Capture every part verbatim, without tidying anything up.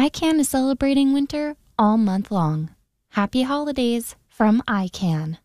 I C A N is celebrating winter all month long. Happy holidays from I C A N.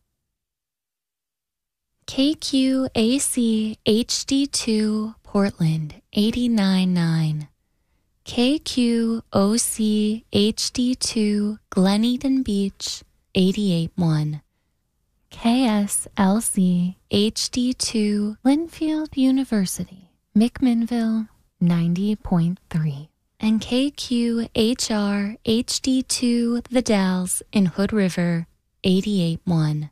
K Q A C H D two Portland eighty-nine point nine. K Q O C H D two Glen Eden Beach eighty-eight point one. K S L C H D two Linfield University McMinnville ninety point three. And K Q H R H D two The Dalles in Hood River eighty-eight point one.